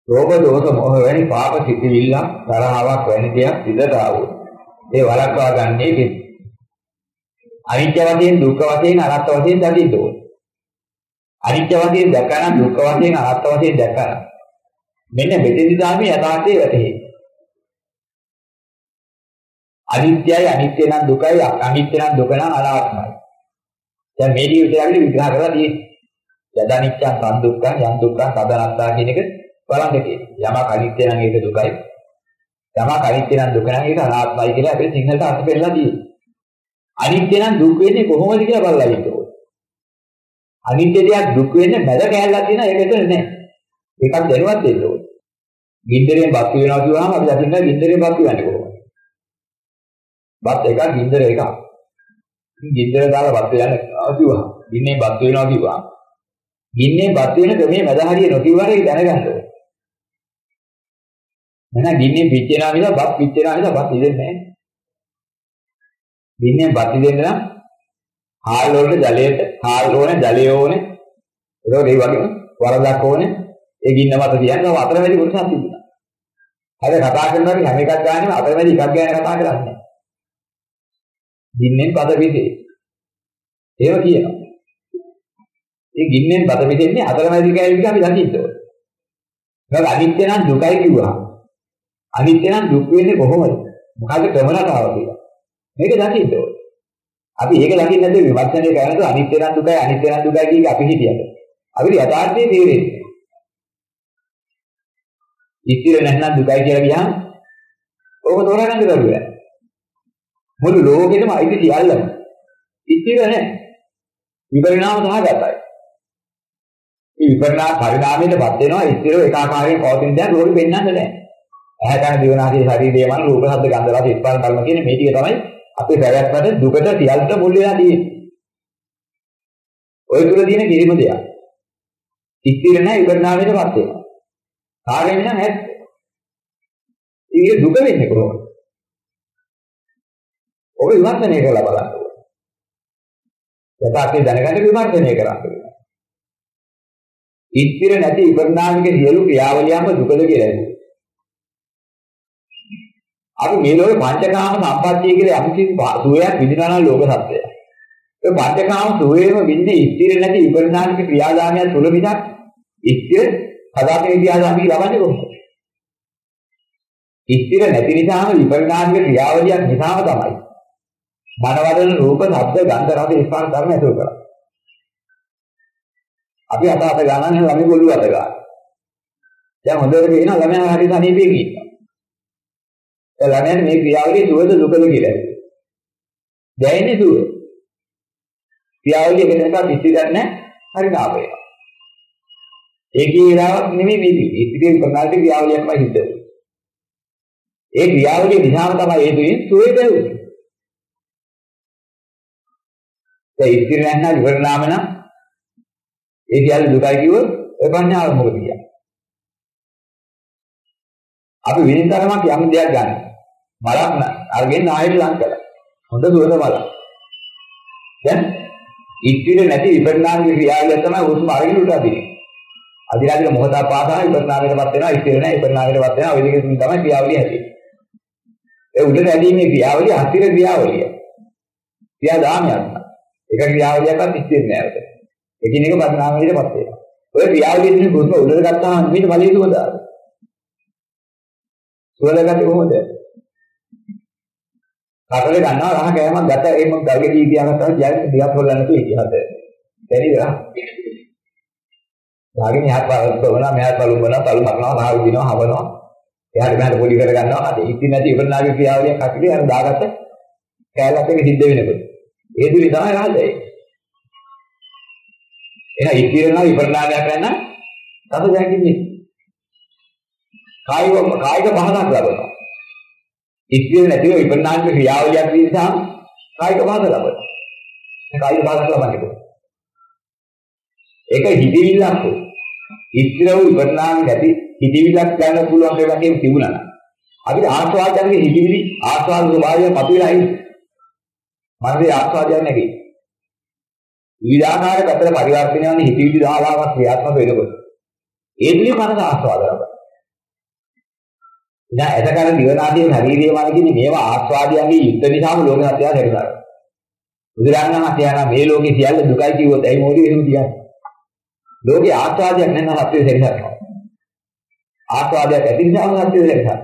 ලෝභ දෝෂ මොහ වැනි පාප සිතිවිල්ල තරහාවක් වැනි දෙයක් සිදට ආවොත් ඒ වළක්වා ගන්නේ කෙනෙක්. අනිත්‍ය වශයෙන් දුක්ඛ වශයෙන් අනාත්ම වශයෙන් දකින්න ඕනේ. අනිත්‍ය වශයෙන් දැකලා දුක්ඛ වශයෙන් අනාත්ම වශයෙන් දැකලා මෙන්න මෙතෙදි ධර්මයේ යථාර්ථය වැටහෙයි. අනිත්‍යයි අනිත්‍ය නම් දුකයි අනිත්‍ය නම් දුක නම් අනාත්මයි. දැන් මේ විදිහට අපිට විග්‍රහ කරලා තියෙන්නේ. යද අනිත්‍යං සං දුක්ඛං යම් දුක්ඛං සදනත්තා කියන එක බලන්න තියෙනවා. යමක් අනිත්‍ය නම් ඒක දුකයි. යමක් අනිත්‍ය නම් දුක නම් ඒක අනාත්මයි කියලා අපිට සිංහලට අර්ථ දෙන්නලා තියෙනවා. අනිත්‍ය නම් දුක් වෙන්නේ කොහොමද කියලා බලලා ඉන්න ඕනේ. අනිත්‍ය දෙයක් දුක් වෙන්නේ මැද කැලලක් තියෙන එක එතන නෑ. ඒකක් දැනුවත් දෙන්න ඕනේ. ගින්දරෙන් බත් වෙනවා කියවහම අපි දකින්න ගින්දරෙන් බත් වෙන්නේ කොහොමද? බත් එකක් ගින්දර එකක්. ගින්දර දාලා බත් වෙන කිව්වා. ගින්නේ බත් වෙනවා කිව්වා. ගින්නේ බත් වෙන ක්‍රමයේ මැද හරිය නොකියුවාට ඒක දැනගන්න ඕනේ. එහෙනම් ගින්නේ පිච්චෙනවා නිසා බත් පිච්චෙනවා නිසා බත් ඉදෙන්නේ නැහැ. ගින්නේ බත් ඉදෙන්න නම් හාල් වලට ජලයට හාල් ඕනේ ජලය ඕනේ. ඒකෝ ඒ වගේම වරදක් ඕනේ. ඒ ගින්න මත තියනවා අතරමැදි කොටසක් තිබුණා. හරි කතා කරනවා හැම එකක් ගන්නෙම අතරමැදි එකක් ගැන කතා කරන්නේ. ගින්නෙන් පද පිටේ. ඒව කියනවා. ඒ ගින්නෙන් පද පිටෙන්නේ අතරමැදි කැලේ අපි දකින්න ඕනේ. ඒක අනිත්‍ය නම් දුකයි කිව්වා. අනිත්‍ය නම් දුක් වෙන්නේ කොහොමද? මොකද ක්‍රමරටාව කියලා. මේක දකින්න ඕනේ. අපි ඒක දකින්න නැතුව විමර්ශනය කරනකොට අනිත්‍ය නම් දුකයි අනිත්‍ය නම් දුකයි කියන අපි හිතියද. අපිට යථාර්ථයේ තේරෙන්නේ. ඉතිර නැත්නම් දුකයි කියලා කියහම ඕක තෝරගන්න බැරුව. මුළු ලෝකෙටම අයිති සියල්ලම ඉතිර නැහැ. විපරිණාම සහගතයි. මේ විපරිණාම පරිණාමයටපත් වෙනවා ඉතිර ඒකාකාරයෙන් පවතින දේ රෝගි වෙන්නන්නේ නැහැ. ඇහැ කන දිවනාසය ශරීරය මන රූප ශබ්ද ගන්ධ රස ස්පර්ශ ධර්ම කියන මේ ටික තමයි අපේ පැවැත්මට දුකට සියල්ලට මුල් වෙලා තියෙන්නේ. ඔය තුල තියෙන කිසිම දෙයක් ඉතිර නැහැ විපරිණාමයටපත් වෙනවා. කාගෙන් නම් ඇත්ත. ඒක දුක වෙන්නේ කොහොමද? ඔබ විමර්ශනය කරලා බලන්න ඕනේ. යථාර්ථය දැනගන්න විමර්ශනය කරන්න ඕනේ. ඉතිර නැති විපරිණාමික සියලු ක්‍රියාවලියන්ම දුකද කියලා නේද? අපි මේ ලෝකේ පංචකාම සම්පත්තිය කියලා යම් කිසි සුවයක් විඳිනවා නම් ලෝක සත්‍යය. ඒ පංචකාම සුවේම විඳි ඉතිර නැති විපරිණාමික ක්‍රියාදාමයන් තුල මිසක් ඉතිර හදාගෙන ඉතිහාසාමි ලබන්නේ කොහොමද? ඉතිර නැති නිසාම විපරිණාමික ක්‍රියාවලියක් නිසාම තමයි මනවදන රූප, ශබ්ද, ගන්ධ, රස, ස්පර්ශ ධර්ම ඇතුළු කරා. අපි අත ගන්නනේ ළමයි ගොළු අත ගන්න. දැන් හොඳට පේනවා ළමයා හරි සනීපේ ඉන්නවා. ඒ ළමයාට මේ ක්‍රියාවලිය සුවද දුකද කියලා. දැනෙන්නේ සුව. ක්‍රියාවලිය වෙනකන් ඉතිරක් නැහැ. හරි නාපේ. ඒකේ ඉලාවක් නෙමෙයි මේ ඉතිරි ප්‍රකාශ ක්‍රියාවලියක්මයි හිතේ. ඒ ක්‍රියාවලිය නිසාම තමයි ඒ දුකින් සුවේ දැනුනේ. ඒ ඉතිරි නැත්නම් විවරණාම නම් ඒ කියන්නේ දුකයි කිව්වොත් ඒ පඤ්ඤාව මොකද කියන්නේ? අපි විනින් තරමක් යම් දෙයක් ගන්න. බලක් අරගෙන ආයෙත් ලං කරලා. හොඳ දුරද බලක්. දැන් ඉතිරි නැති විපරිණාමික ක්‍රියාවලිය තමයි උස්ම අරගෙන උඩ අදින්නේ. අදිනාදින මොහොතක් පාසා විපරිණාමයටපත් වෙනවා ඉතිරි නැහැ විපරිණාමයටපත් වෙනවා ඔය දෙකකින් තමයි ක්‍රියාවලිය හැදෙන්නේ. ඒ උඩට ඇදීමේ ක්‍රියාවලිය අස්තිර ක්‍රියාවලිය. ක්‍රියාදාමයක්. ඒක ක්‍රියාවලියක්වත් ඉස්තිර නෑ ඒක. එකිනෙක පරිණාමයටපත් වෙනවා. ඔය ක්‍රියාවලියෙන් උස්ම උඩට ගත්තාම මේක බලයේ සුවදාද? සුවදගන්නේ කොහොමද? කටලේ ගන්නවා රහ කෑමක් ගත්ත ඒම ගල්ගේ දී තියාගත්තා කියන්නේ දිහත් හොල්ලන්න තු ඉතිහාසය. දැනේද? ඩාගෙන යහත් බලනවා මෙහත් බලුඹනවා තලු මරනවා රහ විදිනවා හවනවා. එයාට මෙහාට පොඩි කර ගන්නවා. අද ඉතින් නැති ඉවරනාගේ ක්‍රියාවලියක් අකිලේ අර දාගත්ත කෑල්ලක් එක සිද්ධ වෙනකොට. ඒ දුරේ තමයි රහදේ. එහෙනම් ඉතිරෙනවා ඉවරනාගයක් නැත්නම් තව දැකින්නේ. කායික පහසක් ලබනවා. ඉතිරි නැතිව විපරිණාමික ක්‍රියාවලියක් නිසා කායික පහස ලබනවා. ඒ කායික පහසක් ලබන්නේ කොහොමද? ඒක හිතවිල්ලක්. ඉතිරි විපරිණාමික නැති හිතවිල්ලක් ගන්න පුළුවන් දෙයක් තිබුණා නම් අපිට ආස්වාදයන්ගේ හිතවිලි ආස්වාද ස්වභාවය පතිලා ඉන්නේ. මනසේ ආස්වාදයක් නැති. විවිධාකාර පැත්තට පරිවර්තනය වන හිතවිලි ධාරාවක් ක්‍රියාත්මක වෙනකොට ඒ දුලි මනස ආස්වාද ලබනවා. දැන් එතකර දිවනාදී ශරීරයේ මන කියන්නේ මේවා ආස්වාදයන්ගේ යුක්ත නිසාම ලෝක සත්‍යය හැදෙනවා. බුදුරණන් කියනවා මේ ලෝකේ සියල්ල දුකයි කිව්වොත් ඇයි මොකද එහෙම කියන්නේ? ලෝකේ ආස්වාදයක් නැත්නම් සත්‍යය දෙරිහනවා. ආස්වාදයක් ඇති නිසාම සත්‍යය දෙරිහනවා.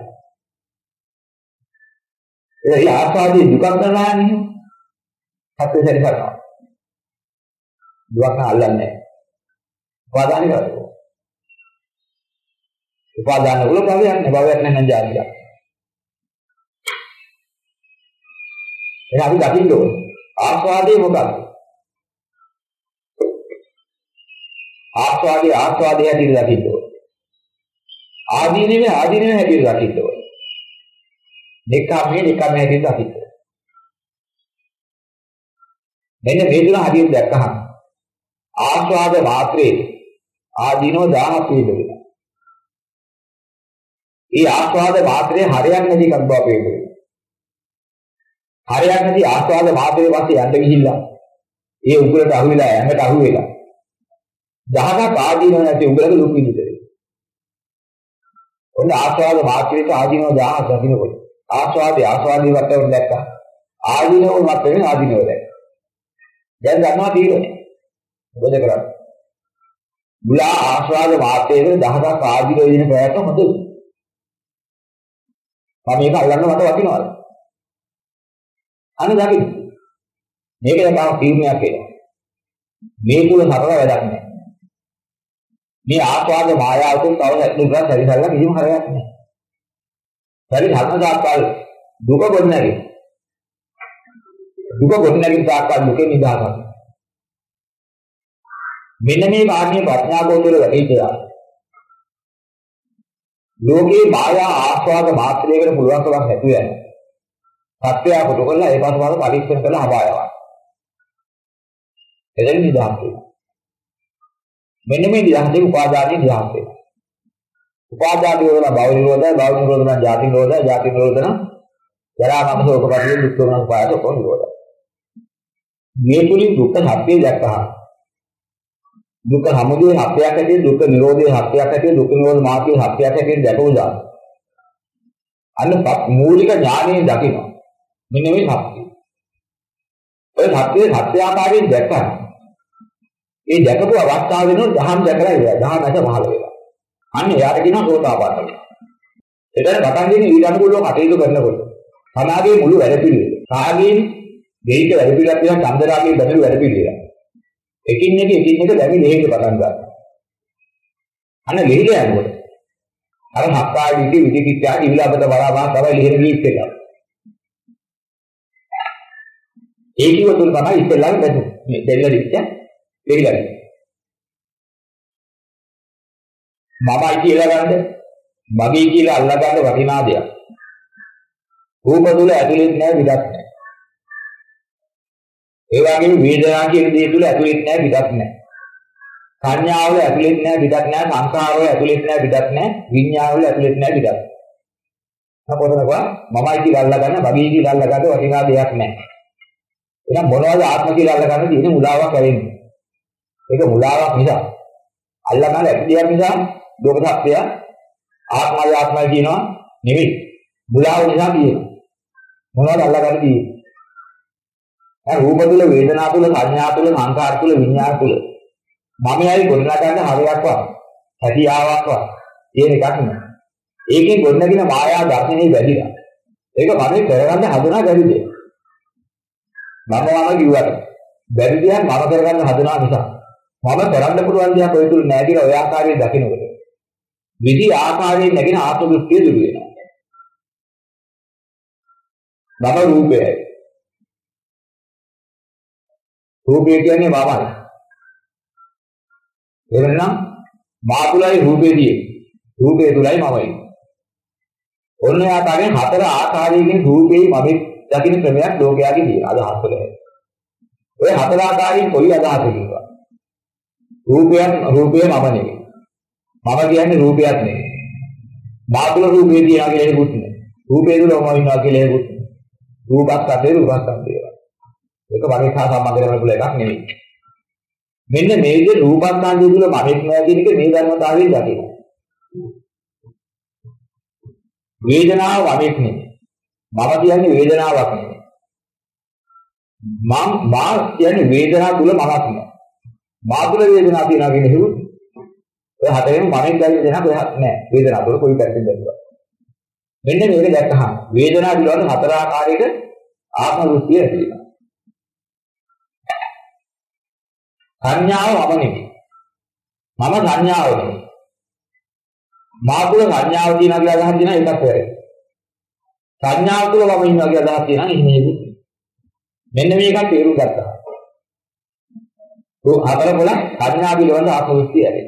ඒ ආස්වාදයේ දුකක් කරනවා නේ. සත්‍යය දෙරිහනවා. දුක අල්ලන්නේ. උපාදාන කරනවා. උපාදාන වල භවයක් නෑ, භවයක් නැත්නම් ජාතියක්. එහෙනම් අපි දකින්න ඕනේ. ආස්වාදයේ මොකක්ද? ආස්වාදයේ හැටියට දකින්න ඕනේ. ආදීනවේ හැටියට දකින්න ඕනේ. නිකම්මේ හැටියට දකින්න ඕනේ. මෙන්න මේ තුන හරියට දැක්කහම ආස්වාද මාත්‍රේ ආදීනෝ 1000ක් වේදෙනවා. ඒ ආස්වාද මාත්‍රේ හරියක් නැති එකක් බව පේනවා. හරියක් නැති ආස්වාද මාත්‍රේ පස්සේ යන්න ගිහිල්ලා ඒ උගලට අහු වෙලා යන්නට අහු වෙලා 10ක් ආදීනෝ නැති උගලක දුක් විඳිනවා. ඔන්න ආස්වාද මාත්‍රේට ආදීනෝ 1000ක් දකින්නකොට ආස්වාදේ වටේට දැක්කා. ආදීනෝ වටේ ආදීනෝ දැක්කා. දැන් ගන්නවා තීරණය. මොකද කරන්නේ? මුලා ආස්වාද මාත්‍රයේ 10ක් ආදීනෝ දින ප්‍රයත්න හොඳයි. මම මේක අල්ලන්න මට වටිනවද? අනේ දකින්න. මේක දැන් තීරණයක් වෙනවා. මේ තුල හතර වැඩක් නැහැ. මේ ආස්වාද මායාවෙන් තව දුක සැරිසල්ලා කිසිම හරයක් නැහැ. පරි ධර්මදාත්වල දුක ගොඩනැගේ. දුක ගොඩනැගින් තාක්කල් දුකෙන් නිදහසක්. මෙන්න මේ කාර්යයේ ප්‍රඥා ගෝචර වැඩිදලා. ලෝකේ මායා ආස්වාද මාත්‍රයකට පුළුවන් කමක් නැතු වෙන. සත්‍යය කොට කරලා ඒ පාසවල පරික්ෂණ කරලා හබායවා. එදෙන් නිදහස් වෙනවා. මෙන්න මේ නිදහසේ උපාදානයේ නිදහස් වෙනවා. උපාදානයේ වල භව නිරෝධය, භව නිරෝධන ජාති නිරෝධය, ජාති නිරෝධන ජරා මරණ ශෝක පරිදේ දුක් වෙනස් පායට කොහොමද නිරෝධය. මේ තුලින් දුක්ඛ සත්‍යය දැක්කහම දුක්ඛ සමුදය සත්‍යයක් ඇටියෙ, දුක්ඛ නිරෝධය සත්‍යයක් ඇටියෙ, දුක්ඛ නිරෝධ මාර්ගයේ සත්‍යයක් ඇටියෙ දැකවුවා. අන්න මූලික ඥානයෙන් දකින්න. මෙන්න මේ සත්‍යය. ඔය සත්‍යයේ සත්‍ය ආකාරයෙන් දැක්කම ඒ දැකපු අවස්ථාව වෙනුත් දහම් දැකලා ඉවරයි. දහම් නැස පහළ වෙනවා. අන්න එයාට කියනවා සෝතාපන්න වෙනවා. එතන පටන් ගන්නේ ඊට අනුකූලව කටයුතු කරනකොට. සමාගයේ මුළු වැඩ පිළිවෙල. කාගේ දෙයික වැඩ පිළිවෙලක් තියෙනවා, චන්දරාගේ බැඳළු වැඩ පිළිවෙල. එකින් එක දැමි දෙහික පටන් ගන්නවා. අන්න ලෙහිල යනකොට අර හක්කාය විදිකිච්ඡා ඉවිලබත බලාවා තමයි ලෙහිල ගිහින් ඒ කිව තුන තමයි ඉස්සෙල්ලාම මේ දෙල්ල දිච්ච දෙවිලයි. මමයි කියලා ගන්න, මගේ කියලා අල්ලා ගන්න වටිනා දෙයක්. රූප තුල ඇතුළෙත් නැහැ, පිටත් නැහැ. ඒ වගේම වේදනා කියන දේ තුල ඇතුළෙත් නැහැ, පිටත් නැහැ. සංඥාවල ඇතුළෙත් නැහැ, පිටත් නැහැ. සංකාරවල ඇතුළෙත් නැහැ, පිටත් නැහැ. විඤ්ඤාණවල ඇතුළෙත් නැහැ, පිටත්. අපොතනවා මමයි කියලා අල්ලා ගන්න, මගේ කියලා අල්ලා ගන්න වටිනා දෙයක් නැහැ. එහෙනම් මොනවද ආත්ම කියලා අල්ලා ගන්න තියෙන මුලාවක් වෙන්නේ. ඒක මුලාවක් නිසා. අල්ලා ගන්න ඇති දෙයක් නිසා ලෝක සත්‍යය ආත්මය කියනවා නෙවෙයි. මුලාව නිසා කියනවා. මොනවද අල්ලා ගන්න තියෙන්නේ? දැන් රූප තුල, වේදනා තුල, සංඥා තුල, සංකාර තුල, විඤ්ඤාණ තුල මමයි ගොඩනගා ගන්න හරයක් වා. හැකියාවක් වා. කියන එකක් නෙවෙයි. ඒකෙන් ගොඩනගින මායා දර්ශනේ වැඩිලා. ඒක මම කරගන්න හදනා බැරි දෙයක්. මම කිව්වට බැරි දෙයක් මම කරගන්න හදනා නිසා මම කරන්න පුළුවන් දෙයක් ඔය තුල නැහැ කියලා ඔය ආකාරයෙන් දකිනකොට විදි ආකාරයෙන් නැගෙන ආත්ම දෘෂ්ටිය දුරු වෙනවා. මම රූපයයි. රූපය කියන්නේ මමයි. එවනම් මා තුලයි රූපේදී. රූපේ තුලයි මමයි. ඔන්න ආකාරයෙන් හතර ආකාරයකින් රූපේ මමෙක් දකින්න ක්‍රමයක් ලෝකයාගේ තියෙන අදහස් වල. ඔය හතර ආකාරයෙන් කොයි අදහසකින්ද? රූපය මම නෙවෙයි. මම කියන්නේ රූපයක් නෙවෙයි. මා තුල රූපේ තියනවා කියලා හෙකුත් නෙවෙයි. රූපේ තුල මම ඉන්නවා කියලා හෙකුත් නෙවෙයි. රූපක් අතේ රූපක් අතේ. ඒක වගේ සහ සම්බන්ධ කරගන්න පුළුවන් එකක් නෙවෙයි. මෙන්න මේ විදිහට රූපස්කන්ධය තුල මමෙක් නැහැ කියන එක මේ ධර්මතාවයෙන් දකිනවා. වේදනාව වමෙක් නෙමෙයි. මම කියන්නේ වේදනාවක් නෙමෙයි. මා කියන්නේ වේදනාව තුල මමක් නෑ. මා තුල වේදනාවක් තියනවා කියන හිව්. ඔය හතරෙන් මමෙන් දැනෙන දෙයක් නෑ. වේදනාව තුල කොයි පැත්තෙන්ද බැලුවා. මෙන්න මේක දැක්කහම වේදනාව පිළිබඳ හතර ආකාරයක ආත්ම දෘෂ්ටිය ඇති වෙනවා. සංඥාව මම නෙමෙයි. මම සංඥාව නෙමෙයි. මා තුල සංඥාව තියෙනවා කියලා අදහස් දෙනවා ඒකත් වැරදි. සංඥාව තුල මම ඉන්නවා කියලා අදහස් දෙනවා එහෙම නෙමෙයි. මෙන්න මේක තේරුම් ගත්තා. හතර පොළ සංඥා පිළිබඳ ආත්ම දෘෂ්ටිය ඇති.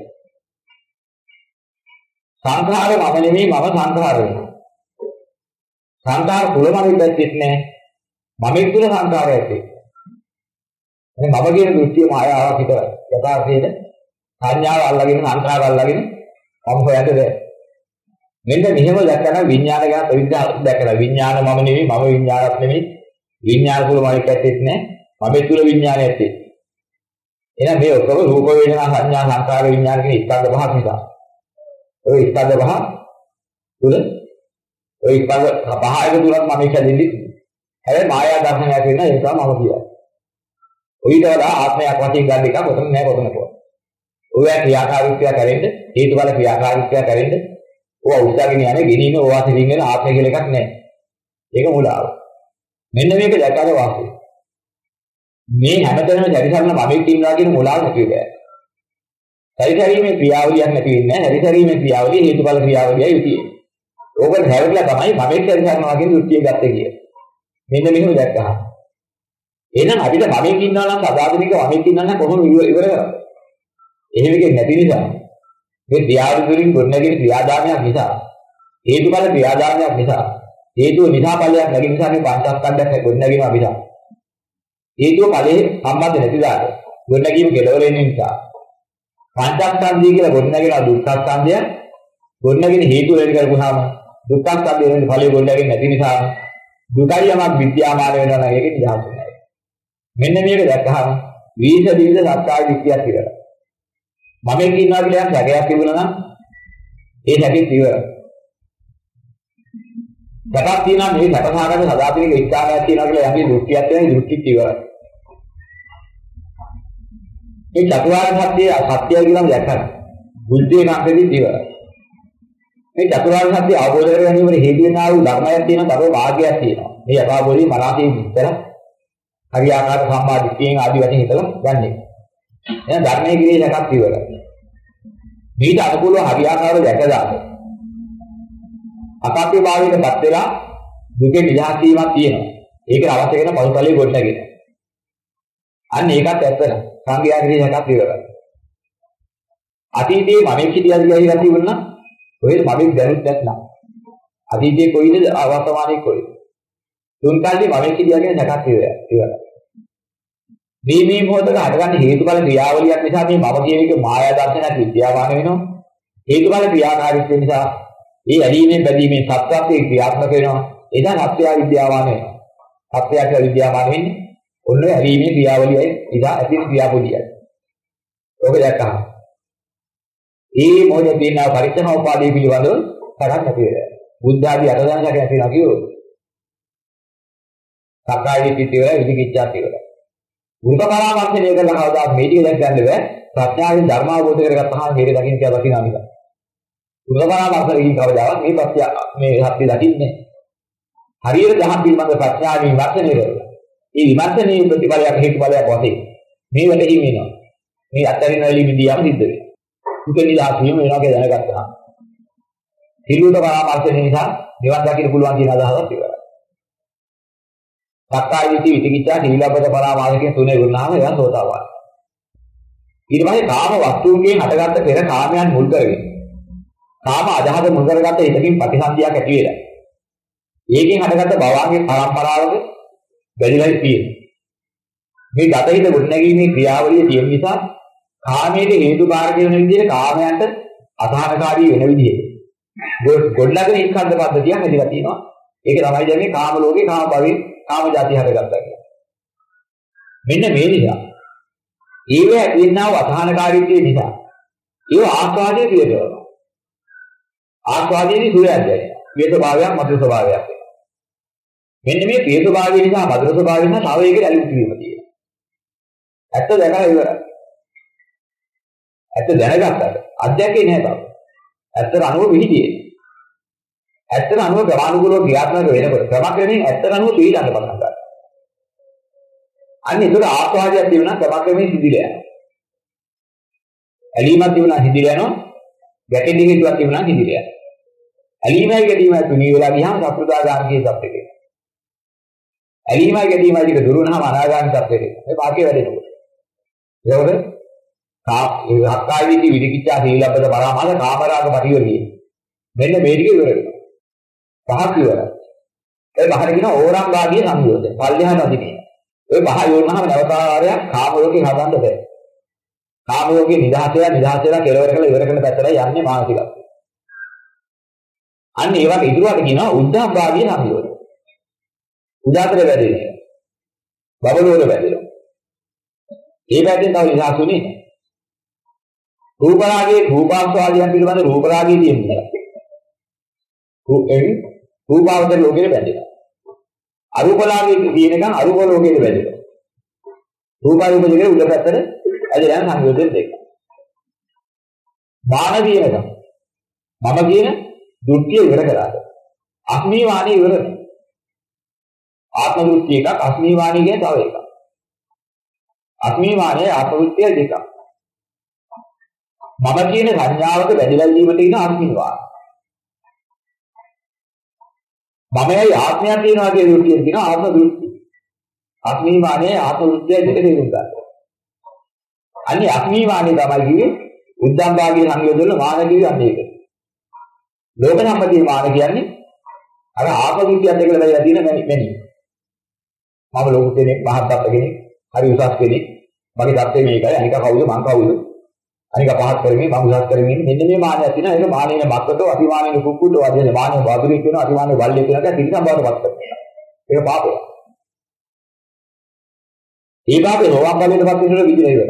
සංඛාර මම නෙමෙයි මම සංඛාර වෙනවා. සංඛාර තුල මම ඉඳෙත් නෑ. මම තුල සංඛාරයක් තියෙනවා. මම කියන දෘෂ්ටිය මායාවක් විතරයි. යථාර්ථයේ සංඥාව අල්ලගෙන සංඛාර අල්ලගෙන මම හොයන්නේ නැහැ. මෙන්න මෙහෙම දැක්කම විඥාන ගැන ප්‍රවිද්‍යාව දැකලා විඥාන මම නෙමෙයි මම විඥානක් නෙමෙයි විඥාන තුල මම පැත්තෙත් නෑ මම තුල විඥානයක් තියෙනවා. එහෙනම් මේ ඔක්කොම රූප වේදනා සංඥා සංඛාර විඥාන කියන ස්කන්ධ පහක් නිසා. ඔය ස්කන්ධ පහ තුල ඔය ස්කන්ධ පහ එක තුලත් මම ඉස්සෙල්ලෙන්නේ. හැබැයි මායා දර්ශනයක් වෙන ඒක තමයි මම කියන්නේ. ඔයිට වඩා ආත්මයක් වශයෙන් ගන්න එක කොතන නෑ කොතනකවත්. ඔය ක්‍රියාකාරීත්වය කරෙන්න හේතුඵල ක්‍රියාකාරීත්වය කරෙන්න ඔය උත්සාහගෙන යන්නේ ගෙනින ඕවාසින් වෙන ආත්මය කියලා එකක් නෑ. ඒක මුලාව. මෙන්න මේක දැකලා වාසය. මේ හැමතැනම පරිසරණ මමෙක් ඉන්නවා කියන මුලාව නැති වෙයි. පරිසරීමේ ක්‍රියාවලියක් නැති වෙන්නේ නැහැ. පරිසරීමේ ක්‍රියාවලිය හේතුඵල ක්‍රියාවලියයි උතියේ. ඕකෙන් හැරෙලා තමයි මමෙක් පරිසරණවා කියන දෘෂ්ටිය ගත්තේ කිය. මෙන්න මෙහෙම දැක්කහම. එහෙනම් අපිට මමෙක් ඉන්නවා නම් සදාතනික මමෙක් ඉන්නවා නම් කොහොම ඉවර කරන්නේ? එහෙම එකක් නැති නිසා මේ ක්‍රියාවලින් ගොඩනැගෙන ක්‍රියාදාමයක් නිසා හේතුඵල ක්‍රියාදාමයක් නිසා හේතුව නිසා ඵලයක් නැති නිසා මේ පංචස්කන්ධයක් ගොඩනැගෙනවා නිසා හේතුව ඵලයේ සම්බන්ධ නැති දාට ගොඩනැගීම කෙලවර වෙන නිසා පංචස්කන්ධය කියලා ගොඩනැගෙන දුක්ඛස්කන්ධය ගොඩනැගෙන හේතුව වෙන කරපුවාම දුක්ඛස්කන්ධය වෙන ඵලයේ ගොඩනැගෙන නැති නිසා දුකයි යමක් විද්‍යාමාන වෙනවා නම් ඒකේ නිදහස නැහැ. මෙන්න මේක දැක්කහම විවිධ සත්‍යාව විද්‍යාවක් කියලා. මම කියනවා කියලා සැකයක් තිබුණා නම් ඒ සැකෙත් ඉවරයි. සැකක් තියෙනවා මේ සැකසහගත සදාතනික ස්ථානයක් තියෙනවා කියලා යන්නේ දෘෂ්ටියක් වෙනයි දෘෂ්ටිත් ඉවරයි. මේ චතුරාර්ය සත්‍යය සත්‍යය කියලා දැක්කම බුද්ධිය නැත්නම් ඉවරයි. මේ චතුරාර්ය සත්‍ය අවබෝධ කර ගැනීමේ හේතු වෙනා වූ ධර්මයක් තියෙනවා තව මාර්ගයක් තියෙනවා. මේ යථාබෝධි මනසේ විස්තර හරියාකාර සම්මා දිට්ඨියෙන් ආදි වශයෙන් හිතලා ගන්නෙ. එහෙනම් ධර්මයේ කිරේ සැකක් ඉවරයි. මේට අනුකූලව හරියාකාරව දැකලා අකාප්‍ය භාවයකටපත් වෙලා දුකේ නිදහස් වීමක් තියෙනවා. ඒකට අවශ්‍ය වෙන පෞතලිය ගොඩනගෙන. අන්න ඒකත් ඇත්තට සංගයාගිරේ සැකක් ඉවරයි. අතීතයේ මම කිදියල් ගිහිලා තිබුණා ඔය මම දැනුත් නැත්නම් අතීතයේ කොයිද අවර්තමානයේ කොයිද තුන් කාලේ මම කිදියල්ගේ සැකක් ඉවරයි. මේ මොහොතක හටගන්න හේතුඵල ක්‍රියාවලියක් නිසා මේ මම කියන එක මායා දර්ශනයක් විද්‍යාමාන වෙනවා. හේතුඵල ක්‍රියාකාරීත්වය නිසා ඒ ඇලීමෙන් බැඳීමෙන් සත්‍යත්වයේ ක්‍රියාත්මක වෙනවා. එදා සත්‍යය විද්‍යාමාන වෙනවා. සත්‍යය විද්‍යාමාන වෙන්නේ ඔන්න ඇලීමේ ක්‍රියාවලියයි ඉදා ඇති ක්‍රියාවලියයි. ඔබ දැක්කම. මේ මොහොතේ තියෙන පරිච්ඡේදෝපාදී පිළිබඳව තරක් නැති වෙලා. බුද්ධ ආදී අටදහසක් නැතිලා කිව්වොත්. සක්කාය දිට්ඨිය වල විදිකිච්ඡා කියලා. මුල්ක පරාමර්ශනය කරලා කවදාවත් මේ ටික දැක් ගන්න බෑ. ප්‍රඥාවෙන් ධර්ම අවබෝධ කරගත්තාම මේක දකින්න කියලා දකින්න අනික. මුල්ක පරාමර්ශනකින් කවදාවත් මේ ප්‍රත්‍ය මේ සත්‍ය දකින්නේ. හරියට දහම් පිළිබඳ ප්‍රඥාවෙන් විමර්ශනය කරලා. මේ විමර්ශනයේ ප්‍රතිඵලයක් හේතුඵලයක් වශයෙන් මේ වෙලෙහි වෙනවා. මේ අතරින් වලින්දී යම් සිද්ධ වෙනවා. දුක නිදහස් වීම වෙනවා කියලා දැනගත්තා. සිල්ලුත පරාමර්ශනය නිසා නිවන් දකින්න පුළුවන් කියන අදහසක් ඉවරයි. සක්කාය දිට්ඨි විචිකිච්ඡා සීලබ්බත පරාමාර්ශකයන් තුනේ වුණාම එයා සෝතාපන්න. ඊට පස්සේ කාම වස්තුන්ගෙන් හටගත්ත පෙර කාමයන් මුල් කරගෙන කාම අදහස මුල් කරගත්ත එකකින් ප්‍රතිසන්දියක් ඇති වෙලා. ඒකෙන් හටගත්ත භවංගේ පරම්පරාවක බැඳිලා තියෙනවා. මේ ගත හිත ගොඩනැගීමේ ක්‍රියාවලිය තියෙන නිසා කාමයේ හේතුකාරක වෙන විදිහට කාමයන්ට අසහනකාරී වෙන විදිහට ගොඩනැගෙන ස්කන්ධ පද්ධතියක් හැදිලා තියෙනවා. ඒක තමයි කියන්නේ කාම ලෝකේ කාම භවයේ කාම જાති හටගත්තා කියලා. මෙන්න මේ නිසා ඒව ඇතිවෙනා වසහනකාරීත්වය නිසා ඒව ආස්වාදයේ පිළිදෙනවා. ආස්වාදයේදී සුවයක් දැනෙනවා. ප්‍රිය ස්වභාවයක් මధుර ස්වභාවයක් වෙනවා. මෙන්න මේ ප්‍රිය ස්වභාවය නිසා මధుර ස්වභාවය නිසා තව එකේ ඇලුම් කිරීම තියෙනවා. ඇත්ත දැකලා ඉවරයි. ඇත්ත දැනගත්තට අධ්‍යක්ෂේ නෑ තාම. ඇත්තට අනුව විහිදියේ. ඇත්තට අනුව ග්‍රමානුකූලව ක්‍රියාත්මක වෙනකොට ක්‍රමක්‍රමයෙන් ඇත්තට අනුව පිළිගන්න පටන් ගන්නවා. අන්න ඒකට ආස්වාදයක් තිබුණා ක්‍රමක්‍රමයෙන් සිදිලා යනවා. ඇලීමක් තිබුණා සිදිලා යනවා. ගැටෙන්න හේතුවක් තිබුණා සිදිලා යනවා. ඇලීමයි ගැටීමයි තුනී වෙලා ගියාම සත්‍රුදාගාමී තත්ත්වෙට එනවා. ඇලීමයි ගැටීමයි දෙක දුරු වුණාම අනාගාමී තත්ත්වෙට එනවා. මේ වාක්‍ය වැඩෙනකොට. ඒකවල හක්කායිදී විදිකිච්ඡා සීලබ්බත පරාමාස කාමරාග පටිවිදී. මෙන්න මේ ටික ඉවර වෙනවා. පහක් ඉවරයි. ඒ පහර කියන ඕරම් භාගීය සංයෝජන. පල්යහන අධිනේ. ඔය පහ යොන්නාම නැවතාරයක් කාම ලෝකේ හදන්න බෑ. කාම ලෝකේ නිදහසේලා කෙලවර කළ ඉවර කරන පැත්තට යන්නේ මානසිකත්වය. අන්න ඒ වගේ ඉදිරියට කියනවා උද්ධම් භාගීය සංයෝජන. උදාතර වැඩිනේ. බබලෝල වැඩිනවා. ඒ පැත්තෙන් තව නිදහසුනේ. රූපරාගයේ රූපාස්වාදයන් පිළිබඳ රූපරාගයේ තියෙනවා. රූපාවචර ලෝකෙට බැඳෙනවා. අරූපරාගයේ තියෙනකන් අරූප ලෝකෙට බැඳෙනවා. රූපාරූප දෙකේ උඩ පැත්තට ඇදලා යන සංයෝජන දෙක. බාන කියනකම් මම කියන දෘෂ්ටිය ඉවර කරාද? අස්මීවාණී ඉවර. ආත්ම දෘෂ්ටි එකක් අස්මීවාණී කියන තව එකක්. අස්මීවාණී ආත්ම දෘෂ්ටිය දෙකක්. මම කියන සංඥාවක වැඩිවල් වීමට ඉන අස්මීවාණී. මමයි ආත්මයක් තියෙනවා කියන දෘෂ්ටියෙන් කියන ආත්ම දෘෂ්ටි. අස්මීවාණී ආත්ම දෘෂ්ටිය දෙක තේරුම් ගන්න. අනිත් අස්මීවාණී තමයි කිව්වේ උද්දම් භාගයේ සංයෝජන මාන කිව්වේ අන්න ඒක. ලෝක සම්පතිය මාන කියන්නේ අර ආත්ම දෘෂ්ටියත් එක්කලා දැයිලා තියෙන මැනි. මම ලෝක කෙනෙක් මහත්පත් කෙනෙක් හරි උසස් කෙනෙක් මගේ தත්ත්වය මේකයි අනික කවුද මං කවුද අනික පහත් කරමින් මම උසස් කරමින් මෙන්න මේ මානයක් තියෙනවා ඒක මානෙන බක්කටෝ අතිමානෙන කුක්කුටෝ වගේ මානෙ බාදුරේ කියනවා අතිමානෙ බල්ලේ කියනවා ඒක තිරසම් බවට පත් කරනවා ඒක පාපය. ඒ පාපේ රෝගම් බලයට පත් වෙනකොට විදිහේ ඉවරයි.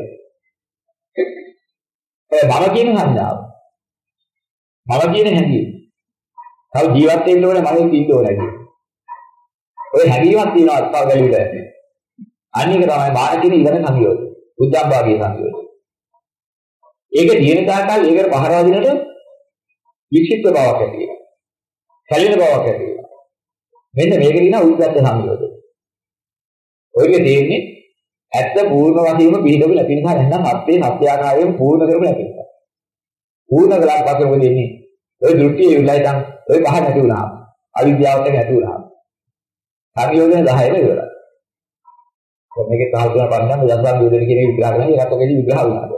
මම කියන සංඥාව මම කියන හැඟීම තව ජීවත් වෙන්න ඕනේ මම ඉන්න ඕනේ කියන්නේ. ඔය හැඟීමක් තියෙනවා අත්පාව ගැලවිලා. අනික තමයි මාන කියන ඉගෙන සංයෝජන. උද්දම් භාගයේ සංයෝජන. ඒක දින තාකල් ඒකට පහර වදිනට විචිත්ත බවක් ඇති වෙනවා. සැලෙන බවක් ඇති වෙනවා. මෙන්න මේක දිනා උද්දච්ච සංයෝජන. ඔයගේ දෙන්නේ ඇත්ත පූර්ණ වශයෙන්ම පිළිදෙක නැති නිසා නැත්නම් සත්‍යයේ සත්‍යාකාරයෙන් පූර්ණ කරපු නැති නිසා. පූර්ණ කළාට පස්සේ මොකද වෙන්නේ? ඔය දෘෂ්ටිය ඉවරයි නම් ඔය පහ නැති වුණා. අවිද්‍යාවත් නැති වුණා. සංයෝජන 10ම ඉවරයි. මේකේ තහතුන පන්නන්න යසන් යෝජන කියන විග්‍රහ කරනවා. ඒකට ඔකේදී විග්‍රහ වුණා.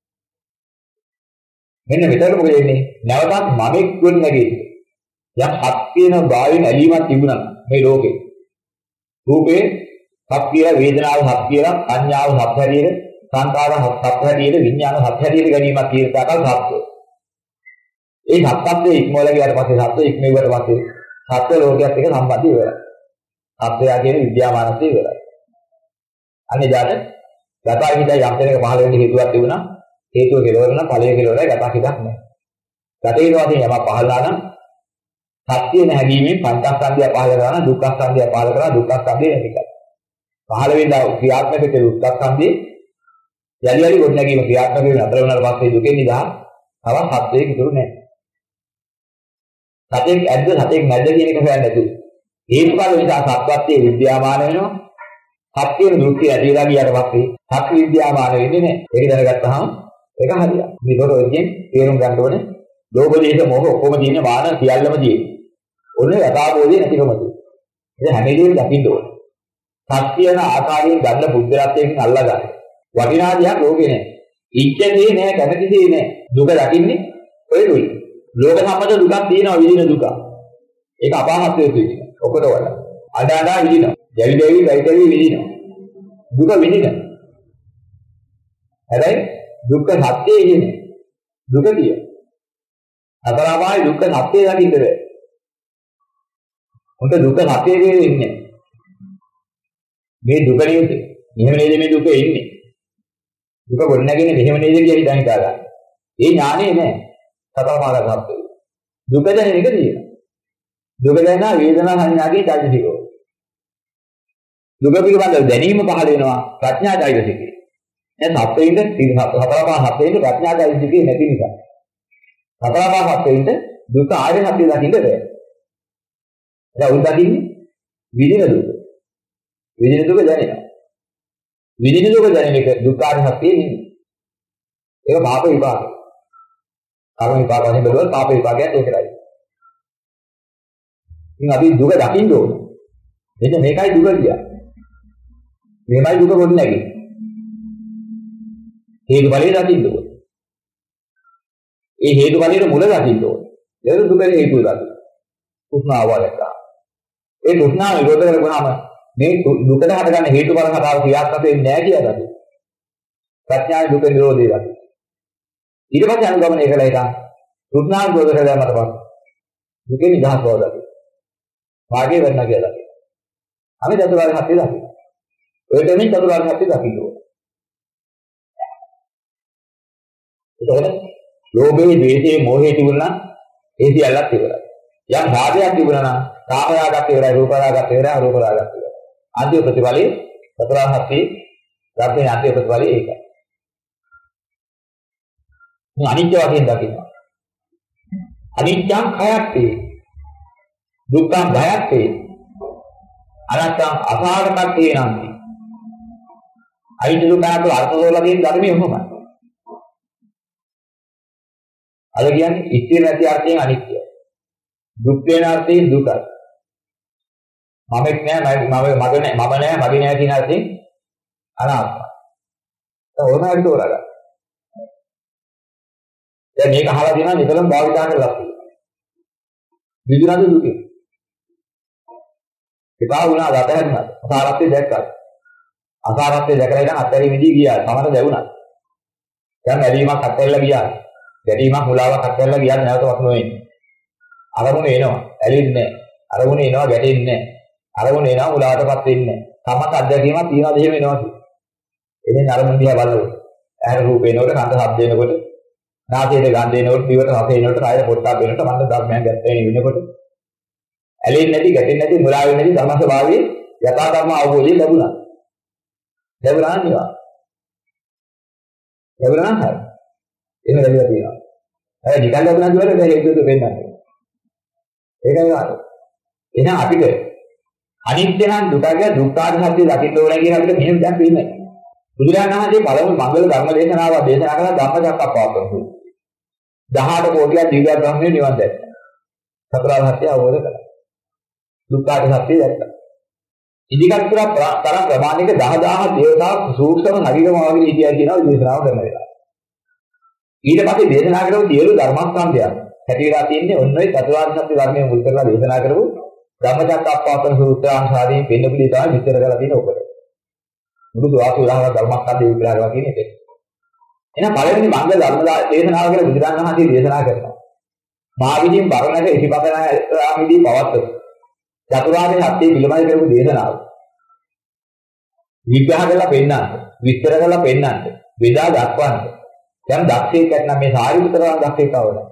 මෙන්න මෙතන මොකද වෙන්නේ? නැවතත් මමෙක් ගොන් නැගෙන්නේ. යම් හත් කියන භාවයෙන් ඇලීමක් තිබුණා මේ ලෝකේ. රූපේ හත් කියලා වේදනාව හත් කියලා සංඥාව හත් හැටියට සංකාර හත් හැටියට විඥාන හත් හැටියට ගැනීමක් කියන තාකල් සත්‍ය. ඒ සත්‍යයේ ඉක්මවල ගියාට පස්සේ සත්‍ය ඉක්මෙවට පස්සේ සත්‍ය ලෝකයක් එක්ක සම්බන්ධය ඉවරයි. සත්‍යය කියන විද්‍යාමානත්වය ඉවරයි. අනේ දාට ගතයි හිතයි යම් තැනක පහළ වෙන්න හේතුවක් තිබුණා. හේතුව කෙලවර නම් ඵලය කෙලවරයි ගත හිතක් නැහැ. ගතේ වශයෙන් යමක් පහළලා නම් සත්‍ය නැගීමෙන් පංචස්කන්ධය පහළ කරනවා දුක්ඛස්කන්ධය පහළ කරනවා දුක්ඛස්කන්ධය නැති කරනවා. පහළ වෙනා ක්‍රියාත්මක කෙරෙහි දුක්ඛස්කන්ධය යලි යලි ගොඩ නැගීම ක්‍රියාත්මක වෙන අතර වුණාට පස්සේ දුකෙන් නිදහස් තවත් සත්‍යයක් ඉතුරු නැහැ. සත්‍යයක් ඇද්ද සත්‍යයක් නැද්ද කියන එක හොයන්න නැතුව හේතුඵල නිසා සත්‍යත්වයේ විද්‍යාමාන වෙනවා. සත්‍යයේ දෘෂ්ටි ඇතිලා ගියාට පස්සේ සත්‍ය විද්‍යාමාන වෙන්නේ නැහැ. ඒක දැනගත්තාම ඒක හරියට. මේකට ඔයගෙන් තේරුම් ගන්න ඕනේ ලෝභ දේශ මොහ ඔක්කොම තියෙන වාන සියල්ලම තියෙන්නේ. ඔන්නේ යථාබෝධය නැතිකම තියෙන්නේ. ඒ හැම දෙයක්ම දකින්න ඕනේ. සත්‍යන ආකාරයෙන් ගන්න බුද්ධත්වයෙන් අල්ලා ගන්න. වටිනා දෙයක් ලෝකේ නැහැ. ඉච්ඡේ නැහැ, කැමැතිසේ නැහැ. දුක දකින්නේ ඔය දුයි. ලෝක සම්මත දුකක් තියෙනවා විදින දුක. ඒක අපාහත්වයේ තියෙනවා. ඔකට වල. අඩාඩා විදිනවා. ජවි දෙවි විදිනවා. දුක විදිනවා. හැබැයි දුක්ඛ සත්‍යය කියන්නේ දුක කිය. අතරාමයි දුක්ඛ සත්‍යය දකින්න බෑ. උන්ට දුක්ඛ සත්‍යයේ ඉන්නේ. මේ දුක නේද? මෙහෙම නේද මේ දුක ඉන්නේ? දුක ගොඩනගන්නේ මෙහෙම නේද කියලා හිතන් හිතා ගන්න. ඒ ඥානෙ නෑ. සතරමාර්ග සත්‍යය. දුක දැනෙන එක තියෙනවා. දුක දැනෙනා වේදනා සංඥාගේ චෛතසිකය. දුක පිළිබඳව දැනීම පහළ වෙනවා ප්‍රඥා චෛතසිකය. දැන් සත්‍යයෙන්ද හතරපා සත්‍යයෙන්ද ප්‍රඥා චෛතසිකය නැති නිසා. හතරපා සත්‍යයෙන්ද දුක ආර්ය සත්‍ය දකින්න බැහැ. දැන් උන් දකින්නේ විදින දුක. විදින දුක දැනෙනවා. විදින දුක දැනෙන එක දුක් ආර්ය සත්‍යය නෙමෙයි. ඒක පාප විපාකය. කර්ම විපාක වශයෙන් බැලුවොත් පාප විපාකයක් ඒකයි. ඉතින් අපි දුක දකින්න ඕනේ. එතන මේකයි දුක කියන්නේ. මේමයි දුක කොට නැගෙන්නේ. හේතු ඵලයේ දකින්න ඕනේ. ඒ හේතු ඵලයේ මුල දකින්න ඕනේ. ඒක දුකේ හේතුව දකින්න. උස්නාව වලට. ඒ උස්නාව විරෝධ කරගොනම මේ දුකට හටගන්න හේතු ඵල කතාව ක්‍රියාත්මක වෙන්නේ නැහැ කියලා දකින්න. ප්‍රඥාවේ දුක නිරෝධය දකින්න. ඊට පස්සේ අනුගමනය කළා එක උස්නාව විරෝධ කරලා මට පස්සේ දුකේ නිදහස් බව දකින්න. වාගේ වෙන්න කියලා දකින්න. අපි චතුරාර්ය සත්‍ය දකින්න. ඔය දෙමින් චතුරාර්ය සත්‍ය දකින්න ඕනේ. ඒකවල ලෝභයේ, ද්වේෂයේ, මෝහයේ තිබුණා ඒ සියල්ලක් ඉවරයි. යම් භාවයක් තිබුණා නම් කාමරාගත් ඉවරයි, රූපරාගත් ඉවරයි, අරූපරාගත් ඉවරයි. ආදී ප්‍රතිඵලයේ චතුරාර්ය සත්‍ය ධර්මයේ ආදී ප්‍රතිඵලයේ ඒකයි. මේ අනිත්‍ය වශයෙන් දකින්න. අනිත්‍යං khayatti දුක්ඛං භයatti අනත්තං අසාරකත්වේ නන්ති. අනිත්‍ය දුක්ඛ අතර අර්ථවල තියෙන ධර්මයේ මොකක්ද? අද කියන්නේ ඉස්තිර නැති අර්ථයෙන් අනිත්‍යයි. දුක් වෙන අර්ථයෙන් දුකයි. මමෙක් නෑ මගේ නෑ කියන අර්ථයෙන් අනාත්මයි. ඒක ඕනෑම තෝරගන්න. දැන් මේක අහලා දෙනවා නිතරම භාවිතා කරලා තියෙනවා. විදුනද දුකේ. ඒකා වුණා රටහැරෙන්නත්. අසාරත්වය දැක්කා. අසාරත්වය දැකලා ඉතින් අත්හැරි විදි ගියා. සමහර දැවුණා. දැන් ඇලීමක් අත්හැරලා ගියා. ගැටීමක් මුලාවක් අත්හැරලා ගියාද නැවත වතුන වෙන්නේ. අරමුණ එනවා. ඇලෙන්නේ නැහැ. අරමුණ එනවා ගැටෙන්නේ නැහැ. අරමුණ එනවා මුලාවටපත් වෙන්නේ නැහැ. තමත් අත්දැකීමක් තියනවාද එහෙම එනවා කිය. එන්නේ අරමුණ දිහා බලනකොට. ඇහැර රූප එනකොට, කන්ද ශබ්ද එනකොට, නාසයේ ගන්ධ එනකොට, දිවට රස එනකොට, කායර පොට්ටබ් එනකොට, මනස ධර්මයන් ගැටෙන වෙනකොට ඇලෙන්නේ නැති, ගැටෙන්නේ නැති, මුලා වෙන්නේ නැති ධර්ම ස්වභාවයේ යථා ධර්ම අවබෝධය ලැබුණා. ලැබුණා නිවා. ලැබුණා හරි. එහෙම ලැබිලා තියෙනවා. අය නිකන් ලැබුණා කියලාද හේතුව වෙන්නේ. ඒකයි වාදය. එහෙනම් අපිට අනිත්‍ය නම් දුකගේ දුක්ඛාර සත්‍ය දකින්න ඕනේ කියන අපිට මෙහෙම දැන් වෙන්නේ. බුදුරජාණන් වහන්සේ පළමු මංගල ධර්ම දේශනාව දේශනා කළා ධම්මචක්කප්පවත්තන. 18 කෝටියක් දිව්‍ය ධර්මයේ නිවන් දැක්කා. චතුරාර්ය සත්‍ය අවබෝධ කළා. දුක්ඛාර සත්‍ය දැක්කා. ඉදිකට තරම් ප්‍රමාණික 10000 දේවතා සූක්ෂම ශරීරම වගේ ඉතිහාස කියනවා දේශනාව කරන වෙලාව. ඊට පස්සේ දේශනා කරපු සියලු ධර්මස්කන්ධයන් හැටිලා තියෙන්නේ ඔන්න ඔය චතුරාර්ය සත්‍ය ධර්මයේ මුල් කරලා දේශනා කරපු ධම්මචක්කප්පවත්තන සූත්‍රානුසාරයෙන් පෙන්නපුදී තමයි විස්තර කරලා තියෙන ඔකට. බුදු ආසුරාව ධර්මස්කන්ධය විග්‍රහ කරලා තියෙන එක. එහෙනම් පළවෙනි මංගල ධර්ම දේශනාව කියලා බුදුරජාණන් වහන්සේ දේශනා කරනවා. මා විදින් බරණක ඉතිපතනාමේදී පවත්වන චතුරාර්ය සත්‍ය පිළිබඳ කරපු දේශනාව. විග්‍රහ කරලා පෙන්නන්න, විස්තර කරලා පෙන්නන්න, වේදා දක්වන්න. දැන් දක්ෂයෙක් නැත්නම් මේ සාරිපුත්‍රයන් දක්ෂයෙක් આવලා.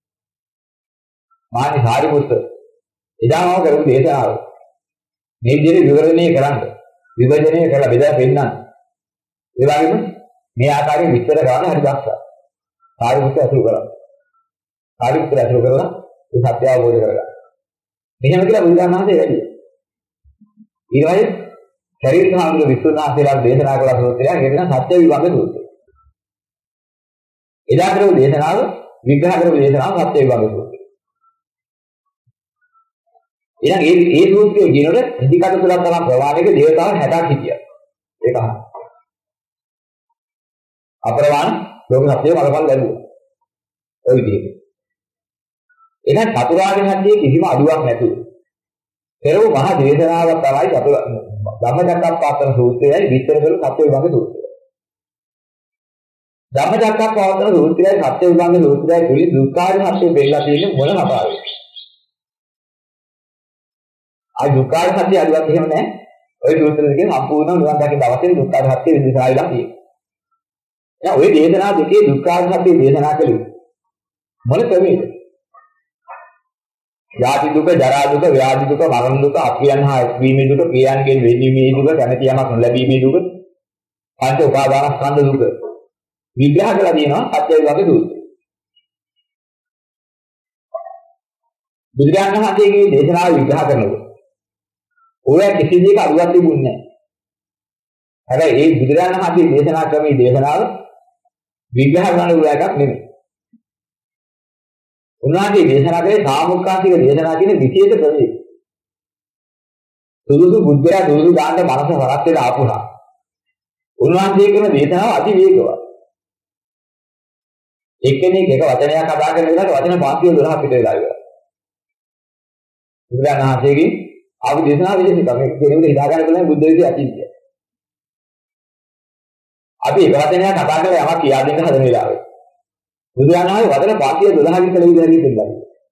මානි සාරිපුත්‍ර එදාම කරපු දේශනාව. මේ විදිහට විවරණය කරන්න, විභජනය කරලා බෙදලා පෙන්නන්න. ඒ වගේම මේ ආකාරයෙන් විස්තර කරන හරි දක්ෂා. සාරිපුත්‍ර අසුරු කරා. සාරිපුත්‍ර අසුරු කරලා ඒ සත්‍ය අවබෝධ කරගන්න. මෙහෙම කියලා බුදුරජාණන් වහන්සේ වැඩි. ඊළඟට ශරීර සාමෘද්ධ විසුණුනාසේලා දේශනා කළ සූත්‍රය කියන සත්‍ය විභංග සූත්‍රය. එදා කරපු දේශනාව විග්‍රහ කරපු දේශනාව සත්‍ය විභංග සූත්‍රය. ඊළඟ ඒ සූත්‍රය කියනකොට ඉදිකට තුලක් තමයි ප්‍රවාහයක දේවතාවුන් 60ක් හිටියා. ඒක අහන්න. අප්‍රමාණ ලෝක සත්‍යය බලපල් ලැබුවා. ඔය විදිහට. එහෙනම් චතුරාර්ය සත්‍යයේ කිසිම අඩුවක් නැතුව. පෙරව මහ දේශනාවක් තමයි ධම්මචක්කප්පවත්තන සූත්‍රයයි විස්තර කරන සත්‍ය විභංග සූත්‍රය. ධම්මචක්කප්පවත්තන සූත්‍රයයි සත්‍ය විභංග සූත්‍රයයි තුලින් දුක්ඛාර සත්‍ය දෙල්ලා තියෙන්නේ මොන කතාවද? ආ දුක්ඛාර සත්‍ය අඩුවක් එහෙම නැහැ. ওই සූත්‍ර දෙකෙන් සම්පූර්ණ නිවන් දකින්න අවශ්‍ය දුක්ඛාර සත්‍ය විදිහායිලා තියෙනවා. එහෙනම් ওই දේශනා දෙකේ දුක්ඛාර සත්‍ය දේශනා කළේ මොන ක්‍රමයකද? ජාති දුක, ජරා දුක, ව්‍යාධි දුක, මරණ දුක, අප්‍රියයන් හා එක්වීමේ දුක, ප්‍රියයන්ගෙන් වෙන්වීමේ දුක, කැමැති යමක් නොලැබීමේ දුක, පංච උපාදානස්කන්ධ දුක විග්‍රහ කරලා තියෙනවා සත්‍යවිභාග සූත්‍රය. බුදුරජාණන් වහන්සේගේ දේශනාව විග්‍රහ කරනකොට ඔය කිසි දෙයක අරුවක් තිබුණේ නැහැ. හැබැයි මේ බුදුරජාණන් වහන්සේ දේශනා ක්‍රමයේ දේශනාව විග්‍රහ කරන එකක් නෙමෙයි. උන්වහන්සේ දේශනා කරේ සාමුක්ඛාන්තික දේශනා කියන විශේෂ ක්‍රමයක. සුදුසු බුද්ධයා සුදුසු දාන්න මනස හරක් වෙලා ආපුණා. උන්වහන්සේ කරන දේශනාව අති වේගවත්. එක්කෙනෙක් එක වචනයක් කතා කරන වෙලාවට වචන 512 පිට වෙලා ඉවරයි. බුදුරජාණන් වහන්සේගේ ආපු දේශනාව විශේෂයි. මේ කෙනෙකුට හිතා ගන්න පුළුවන් බුද්ධ විදිය අචින්තිය. අපි එක වචනයක් කතා කරලා යමක් කියා දෙන්න හදන වෙලාවේ බුදුරජාණන් වහන්සේ වචන 512 විතර විදිහට දෙන්නා.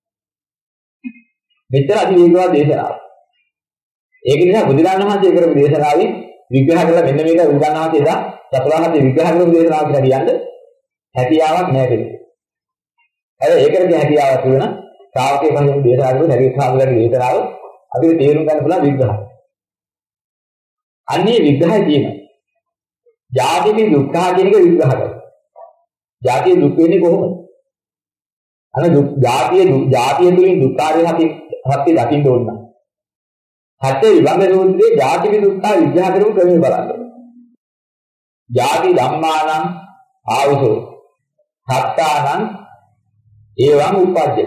මෙච්චර අති වේගවත් දේශනාවක්. ඒක නිසා බුදුරජාණන් වහන්සේ කරපු දේශනාවේ විග්‍රහ කරලා මෙන්න මේක බුදුරජාණන් වහන්සේ දා චතුරාර්ය විග්‍රහ කරපු දේශනාව කියලා කියන්නේ හැකියාවක් නැහැ කෙනෙක්. හැබැයි ඒකට හැකියාවක් තියෙන ශ්‍රාවකයෙක් වශයෙන් දේශනා කරපු හැටි සාධුරගේ දේශනාව අපිට තේරුම් ගන්න පුළුවන් විග්‍රහය. අන්නේ විග්‍රහය තියෙනවා. ජාතික දුක්ඛ කියන එක විග්‍රහ කරනවා. ජාතිය දුක් වෙන්නේ කොහොමද? අර ජාතිය තුලින් දුක්ඛාරය හත්ති දකින්න ඕන. හත්ති විභංග සූත්‍රයේ ජාතික දුක්ඛ විග්‍රහ කරපු ක්‍රමය බලන්න. ජාති ධම්මානං ආවසෝ සත්තානං ඒවං උප්පජ්ජති.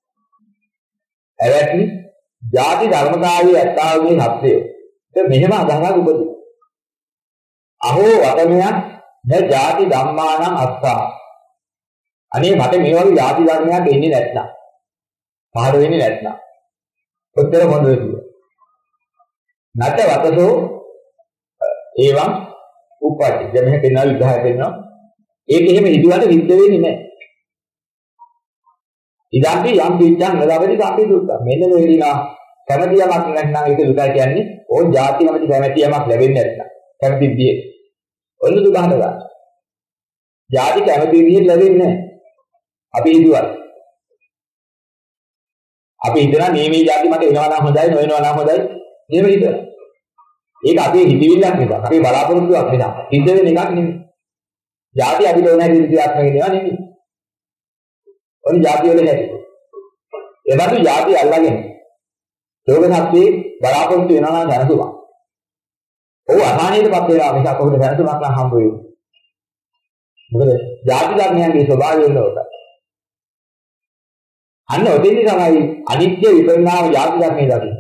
එවැනි ජාති ධර්මතාවයේ ඇත්තාවගේ සත්‍යය. ඒක මෙහෙම අදහසක් උපදින. අහෝ වතමයන් න ජාති ධම්මානං අස්සා. අනේ මට මේ වගේ ජාති ධර්මයක් එන්නේ නැත්නම් පහළ වෙන්නේ නැත්නම් උත්තර මොනවද කියන්නේ? නැත වතසෝ ඒවං උප්පජ්ජති. දැන් මෙහෙ පෙන්වන විග්‍රහය පෙන්වනවා. ඒක එහෙම හිතුවට සිද්ධ වෙන්නේ නැහැ. ඉදාපි යම් පිටං නලවදි කාපි දුක්ඛ. මෙන්න මේ විදිහා කැමැතියක් නැත්නම් ඒක දුකයි කියන්නේ. ඕන් ජාති නැමැති කැමැතියක් ලැබෙන්නේ නැත්නම්. කැමැති විදිහට. ඔන්න දුක හදලා. ජාති කැමැති විදිහට ලැබෙන්නේ නැහැ. අපි හිතුවා. අපි හිතනවා මේ ජාති මට එනවා නම් හොඳයි නොවෙනවා නම් හොඳයි. එහෙම හිතනවා. ඒක අපේ හිතවිල්ලක් නෙවෙයි. අපේ බලාපොරොත්තුවක් නෙවෙයි. හිත වෙන එකක් නෙවෙයි. ජාති අපිට ඕන හැටි විදිහට නෙවෙයි නෙවෙයි. ඔන්න ජාති වල හැටි. එබඳු ජාති අල්ලගෙන ලෝක සත්‍යයේ බලාපොරොත්තු වෙනවා නම් දැනසුමක්. ඔව් අහානියටපත් වෙනවා මිසක් කොහොමද දැනසුමක් නම් හම්බ වෙන්නේ. මොකද ජාති ධර්මයන්ගේ ස්වභාවය වෙනවා. අන්න ඔතෙන්දි තමයි අනිත්‍ය විපරිණාම ජාති ධර්මයේ දකින්නේ.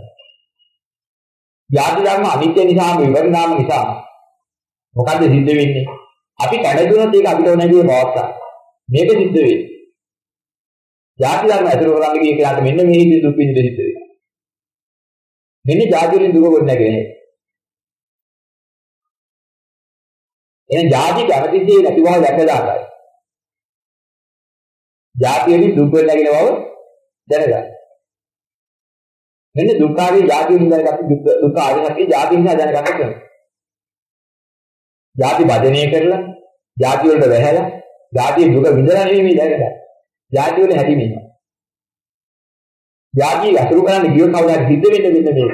ජාති ධර්ම අනිත්‍ය නිසා විපරිණාම නිසා මොකද්ද සිද්ධ වෙන්නේ? අපි කැඩදුනොත් ඒක අපිට ඕන හැටි පවත්තා. මේක සිද්ධ වෙන්නේ. ජාති ධර්ම ඇතුළු කරන්නේ කියන එකට මෙන්න මේ හිතේ දුක් විඳින්න සිද්ධ වෙනවා. මෙන්න ජාති වලින් දුක ගොඩ නැගෙන්නේ. එහෙනම් ජාති කැමැතිදී නැති බව දැකලාටයි. ජාති වලින් දුක් ගොඩ නැගෙන බව දැනගන්න. මෙන්න දුක්ඛාරී ජාති වලින් දැනගත්ත දුක්ඛ ආදී ජාති නිසා දැනගන්න ඕනේ. ජාති භජනය කරලා ජාති වලට වැහැලා ජාති දුක විඳලා නෙමෙයි දැනගන්න. ජාති වල හැටි නෙමෙයි. ජාති අතුරු කරන්න ගියොත් කවදාද සිද්ධ වෙන්නේ මෙන්න මේක.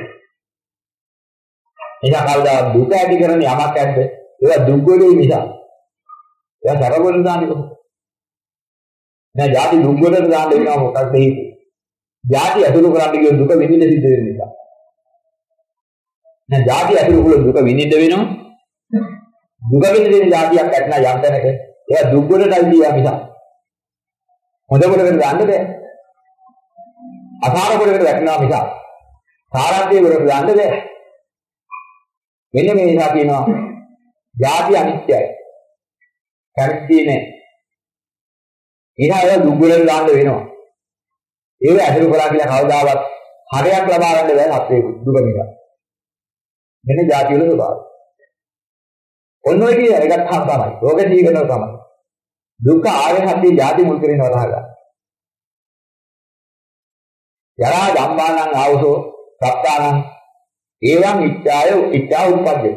එනිසා කවදා දුක ඇති කරන යමක් ඇද්ද? ඒක දුක් වලින් නිසා. ඒක සරවල දාන්නේ කොහොමද? නෑ ජාති දුක් වලට දාන්න වෙනවා මොකක්ද හේතුව? ජාති අතුරු කරන්න ගියොත් දුක විඳින්න සිද්ධ වෙන නිසා. නෑ ජාති අතුරු කළොත් දුක විඳින්න වෙනවා. දුක විඳින ජාතියක් ඇත්නම් යම් තැනක ඒක දුක් වලටයි කියවා මිසක්. හොඳ කොටකට දාන්න බෑ. අසාර කොටකට වැටෙනවා මිසක්. සාරාන්තයේ කොටකට දාන්න බෑ. මෙන්න මේ නිසා කියනවා ජාති අනිත්‍යයි. කැමති නෑ. ඊට දුක් වලට දාන්න වෙනවා. ඒක ඇතුළු කරා කියලා කවදාවත් හරයක් ලබා ගන්න බෑ අපේ දුක නිසා. මෙන්න ජාති වල ස්වභාවය. ඔන්න ඔය කියන එකත් තමයි. රෝග ජීවිතව තමයි. දුක්ඛ ආර්ය සත්‍ය ජාති මුල් කරගෙන වරහා ගන්න. යරා ධම්මානං ආවසෝ සත්තානං ඒවං ඉච්ඡාය උප්පජ්ජති.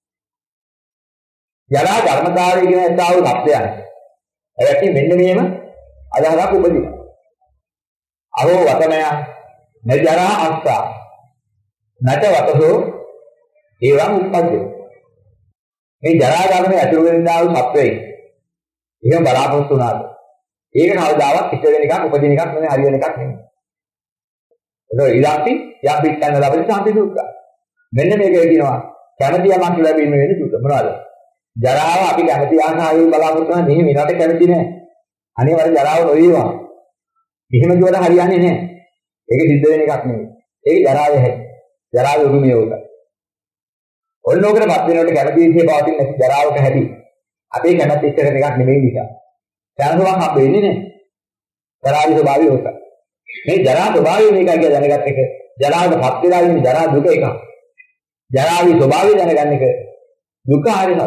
යරා ධර්මතාවය කියන ඒතාව සත්‍යයන්. එවැනි මෙන්න මේම අදහසක් උපදිනවා. අරෝ වතමය නජරා අස්සා නැත වතසෝ ඒවම් උප්පද්දේ. මේ ජරා ගමනේ ඇතුළු වෙනා වූ සත්වයේ එහෙම බලාපොරොත්තු වුණාද? ඒක කවදාවත් ඉත වෙන එකක් උපදින එකක් නෙමෙයි, හරි වෙන එකක් නෙමෙයි. ඒක ඉලක්කි යම් පිටන්න ලැබෙන සාන්ති දුක්ඛ. මෙන්න මේක කියනවා කැමැති යමක් ලැබීම වෙන දුක. මොනවද? ජරාව අපි කැමැති ආකාරයෙන් බලාපොරොත්තු වෙන මෙහෙම ඉරට කැමැති නෑ. අනිවාර්ය ජරාව නොවේවා. මෙහෙම කියවල හරියන්නේ නෑ. ඒක සිද්ධ වෙන එකක් නෙමෙයි. ඒක ජරාවේ හැටි. ජරාවේ උරුමය උක. ඔන්නෝකට පත් වෙනකොට කැමැති විදිහේ පවතින නැති ජරාවක හැටි. අපේ කැමැත්ත ඉස්සරට එකක් නෙමෙයි නිසා. දැනුමක් හම්බ වෙන්නේ නෑ. ජරාවේ ස්වභාවය උක. මේ ජරා ස්වභාවය මේකයි කියලා දැනගත් එක ජරාවට පත් වෙලා ඉන්නේ ජරා දුක එකක්. ජරාවේ ස්වභාවය දැනගන්න එක දුක හරියට.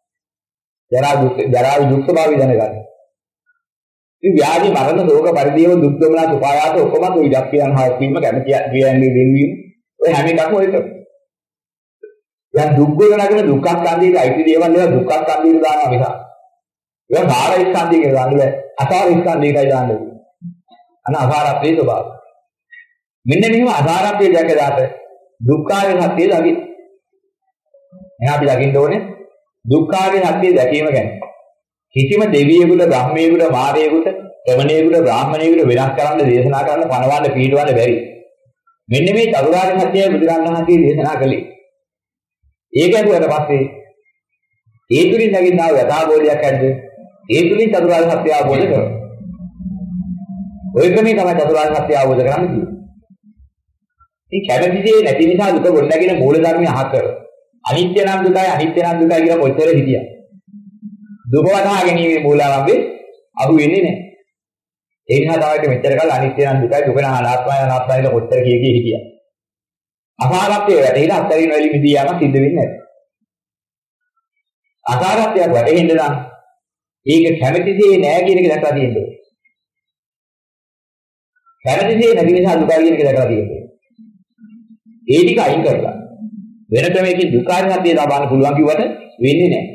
ජරාවේ දුක් ස්වභාවය දැනගන්න. ඉතින් ව්‍යාධි මරණ රෝග පරිදේව දුක් දුමනා සුඛායාත ඔක්කොම ඔය ඉලක්කයන් හා වීම කැමැති කියන්නේ වෙනවීම ඔය හැම එකක්ම ඔය කරා. දැන් දුක් වේදනාගෙන දුක්ඛ ස්කන්ධයේ අයිති දේවල් ඒවා දුක්ඛ ස්කන්ධයට දානවා මිස. ඒවා සාර ස්කන්ධය කියලා දාන්නේ බෑ. අසාර ස්කන්ධයටයි දාන්නේ. අන අසාරත්වයේ ස්වභාවය. මෙන්න මෙහෙම අසාරත්වයේ දැකලාට දුක්ඛාවේ සත්‍යය දකින්න. එහෙනම් අපි දකින්න ඕනේ දුක්ඛාවේ සත්‍යය දැකීම ගැන. කිසිම දෙවියෙකුට, බ්‍රහ්මයෙකුට, මාරයෙකුට, ශ්‍රමණයෙකුට, බ්‍රාහමණයෙකුට වෙනස් කරන්න, දේශනා කරන්න, පනවන්න, පිළිවන්න බැරි. මෙන්න මේ චතුරාර්ය සත්‍යය බුදුරණන් වහන්සේ දේශනා කළේ. ඒක ඇතුළට පස්සේ ඒ තුලින් නැගින්නා යථාබෝධයක් ඇද්ද? ඒ තුලින් චතුරාර්ය සත්‍ය අවබෝධ කරගන්න. ඔය ක්‍රමයේ තමයි චතුරාර්ය සත්‍ය අවබෝධ කරගන්න කියන්නේ. මේ කැමැතිදේ නැති නිසා දුක ගොඩනැගෙන මූල ධර්මය අහක් කර. අනිත්‍ය නම් දුකයි, අනිත්‍ය නම් දුකයි කියලා කොච්චර හිතියා. දුක වටහා ගැනීමේ මූලාරම්භේ අහු වෙන්නේ නැහැ. ඒ නිසා තමයි මෙච්චර කල් අනිත්‍ය නම් දුකයි, දුක නම් අනාත්මයි, අනාත්මයි කියලා කොච්චර කිය හිටියා. අසාරත්වයේ වැටෙලා අත්තරින් වෙලි මිදී යamak සිද්ධ වෙන්නේ නැහැ. අසාරත්වයක් වැටෙන්න නම් ඒක කැමැතිදේ නෑ කියන එක දැක්ලා තියෙන්න ඕනේ. කැමැතිදේ නැති නිසා දුක කියන එක දැක්ලා තියෙන්න ඕනේ. ඒ ටික අයින් කරලා වෙන ක්‍රමයකින් දුක්ඛාරිය සත්‍යය ලබන්න පුළුවන් කිව්වට වෙන්නේ නැහැ.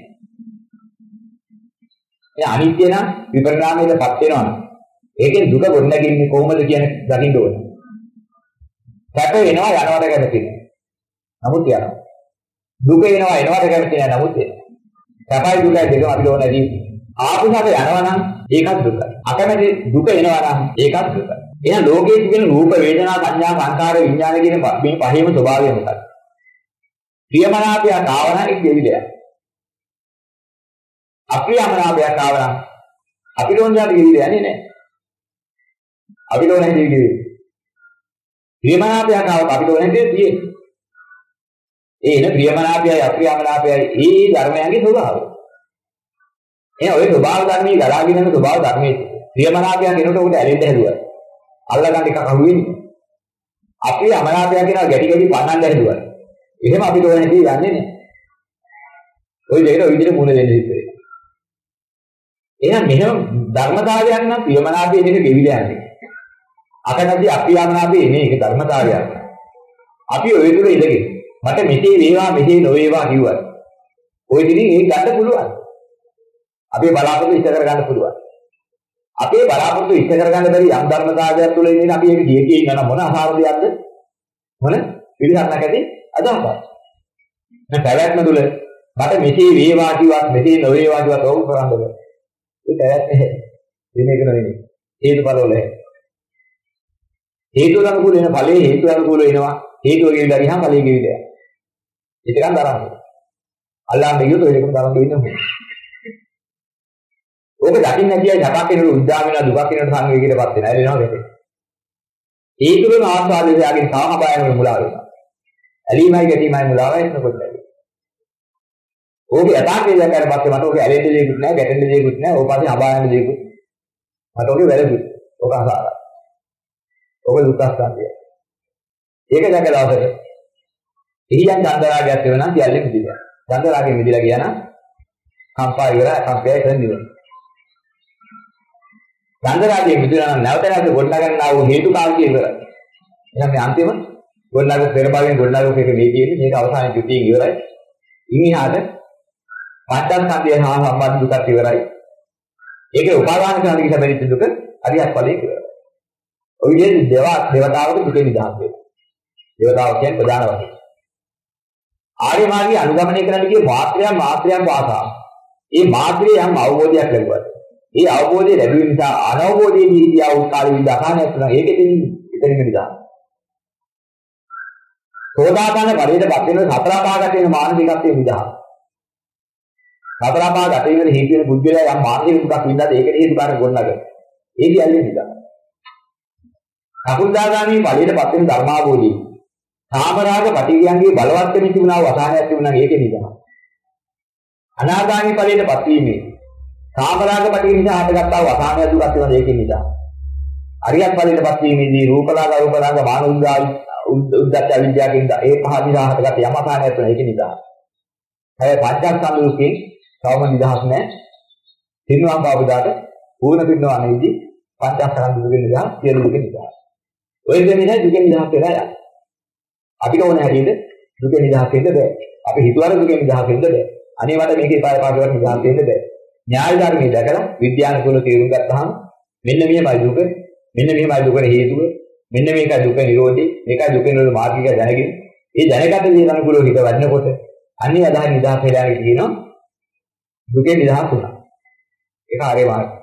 ඒ අනිත්‍ය නම් විපරිණාමයටපත් වෙනවා. ඒකෙන් දුක ගොඩනගන්නේ කොහොමද කියන දකින්න ඕනේ. සැප වෙනවා යනවට කැමති නැහැ. නමුත් යනවා. දුක එනවා එනවට කැමති නැහැ. නමුත් එනවා. සැපයි දුකයි දෙකම අපි ඕනදී ආපු සැප යනවා නම් ඒකත් දුකයි. අකමැති දුක එනවා නම් ඒකත් දුකයි. එහෙනම් ලෝකයේ තිබෙන රූප වේදනා සංඥා සංකාර විඥාන කියන මේ පහේම ස්වභාවය මොකක්ද? ප්‍රියමනාපයක් ආවනම් ඒක දෙවිදයක්. අප්‍රියමනාපයක් ආවනම් අපිට ඕන જાති දෙවිද යන්නේ නැහැ. අපිට ඕන හැටි දෙවිද. ප්‍රියමනාපයක් ආවම අපිට ඕන හැටි තියෙන්නේ. ඒ එන ප්‍රියමනාපයයි අප්‍රියමනාපයයි ඒ ධර්මයන්ගේ ස්වභාවය. එහෙනම් ඔය ස්වභාව ධර්මයේ ගලාගෙන යන ස්වභාව ධර්මයේ ප්‍රියමනාපයක් එනකොට උකට ඇලෙන්න හැදුවා. අල්ලගන්න එකක් අහුවෙන්නේ. අප්‍රියමනාපයක් කියනවා ගැටි ගැටි පන්නන්න හැදුවා. එහෙම අපිට ඕන හැටි යන්නේ නැහැ. ඔය දෙකට ඔය විදිහට මුණ දෙන්න ඉතින්. එහෙනම් මෙහෙම ධර්මතාවයක් නම් ප්‍රියමනාපයේ දෙක ගෙවිලා යන්නේ. අකනදී අප්‍රියමනාපයේ එන්නේ ඒක ධර්මතාවයක්. අපි ඔය තුල ඉඳගෙන මට මෙසේ වේවා මෙසේ නොවේවා කිව්වා. ඔය දිනින් ඒක ගන්න පුළුවන්. අපේ බලාපොරොත්තු ඉෂ්ට කර ගන්න පුළුවන්. අපේ බලාපොරොත්තු ඉෂ්ට කර ගන්න බැරි යම් ධර්මතාවයක් තුල ඉන්නේ අපි ඒක කියේ ඉන්නවා මොන අසාරදයක්ද? මොන පිළිගන්නක් ඇති අදහසක්. මේ පැවැත්ම තුල මට මෙසේ වේවා කිව්වත් මෙසේ නොවේවා කිව්වත් ඕක කරන්න බෑ. ඒක ඇත්තේ වෙන එක නෙවෙයි. හේතුඵල වල හේතුව අනුකූල වෙන ඵලයේ හේතු අනුකූල වෙනවා. හේතුව ගෙවිලා ගියාම ඵලයේ ගෙවිලා යනවා. ඒක ගන්න තරම්. අල්ලන්න ගියොත් ඒකම තරම් දෙන්නේ නැහැ. ඕක දකින්න කියයි ජපක් වෙනකොට උද්දාම වෙනවා දුකක් වෙනකොට සංවේගයකටපත් වෙනවා. එනවා වෙන්නේ. හේතුවම ආස්වාදයේ යාගෙන කාම බයන මුලා වෙනවා. ඇලීමයි ගැටීමයි මුලාවයි එතකොට. ඕක යථාර්ථය දැක්කට පස්සේ මට ඕක ඇලෙන්න දෙයක්වත් නැහැ, ගැටෙන්න දෙයක්වත් නැහැ. ඕක පස්සේ අබායන දෙයක්වත්. මට ඕකේ වැරදි. ඕක අසාරයි. ඕක දුක්ඛස්කන්ධය. ඒක දැකලා අවසර. ඉහියන් චන්දරාගයත් වෙනවා නම් සියල්ලම මිදිලා. චන්දරාගෙන් මිදිලා ගියා නම් කම්පා ඉවරයි, කම්පයයි කරන්නේ. චන්දරාගෙන් මිදිලා නම් නැවත නැවත ගොඩනගන්නා වූ හේතු කාර්ය ඉවරයි. එහෙනම් මේ අන්තිම ගොඩනගන පෙර භාගයෙන් ගොඩනගන එක මේ කියන්නේ මේක අවසානයේ ද්විතීයින් ඉවරයි. ඉනිහාට පංචස්කන්ධය හා සම්බන්ධ දුකත් ඉවරයි. ඒකේ උපාදාන කරන කිසි බැරි දුක හරියක් ඵලයේ ඉවරයි. ඔය විදිහේ දේවතාවක දුකෙන් නිදහස් වෙනවා. දේවතාව කියන්නේ ප්‍රධාන වශයෙන්. ආර්ය මාර්ගය අනුගමනය කරන්න කියේ මාත්‍රයන් වාසා. මේ මාත්‍රයේ යම් අවබෝධයක් ලැබුවා. ඒ අවබෝධය ලැබීම නිසා අනවබෝධයේදී හිටියා වූ කාලෙ විඳහානයක් තුන ඒකෙදී ඉතින් නිදහස්. සෝදාපන්න පරිදපත් වෙන සතර පාගට වෙන මානසිකත්වයේ නිදහස්. සතර පාගට වෙන හේතු වෙන බුද්ධිලා යම් මානසික දුකක් විඳාද ඒකේ හේතු කාරක ගොන්නග. ඒ කියන්නේ නිදහස්. අකුල්දාගාමී පරිදපත් වෙන ධර්මාභෝධී. සාමරාග පටිගයන්ගේ බලවත් වෙමින් තිබුණා වූ අසහනයක් තිබුණා ඒකේ නිදහස්. අනාගාමී පරිදපත් වීමේ සාමරාග පටිග නිසා හටගත්තා වූ අසහනයක් දුකක් තිබුණා ඒකේ නිදහස්. අරියත් පරිදපත් වීමේදී රූපලාග මාන උද්දච්ච අවිද්‍යාවෙන් ඒ පහ නිසා හටගත් යම අසහනයක් තිබුණා ඒකේ නිදහස්. හැබැයි පංචස්කන්ධ දුකේ තවම නිදහස් නැහැ. තින්නවා බවදාට පූර්ණ පිටනවා නෙවෙයි පංචස්කන්ධ දුකේ නිදහස් සියලු දුකේ නිදහස්. ඔය දෙන්නේ දුකේ නිදහස් වෙලා යනවා. අපිට ඕන හැටියට දුකේ නිදහස් වෙන්න බෑ. අපි හිතුවාට දුකේ නිදහස් වෙන්න බෑ. අනේ මට මේකේ පාඩකට නිදහස් වෙන්න බෑ. න්‍යාය ධර්මයේ දැකලා විද්‍යානුකූලව තේරුම් ගත්තාම මෙන්න මෙහෙමයි දුක, මෙන්න මෙහෙමයි දුකට හේතුව, මෙන්න මේකයි දුක නිරෝධී, මේකයි දුක නිරෝධ මාර්ගික දැනගෙන, ඒ දැනගත දේ අනුකූලව හිත වඩනකොට අන්නේ අදහස් නිදහස් වෙලා කියනවා දුකේ නිදහස් වුණා. ඒක ආර්ය මාර්ගය.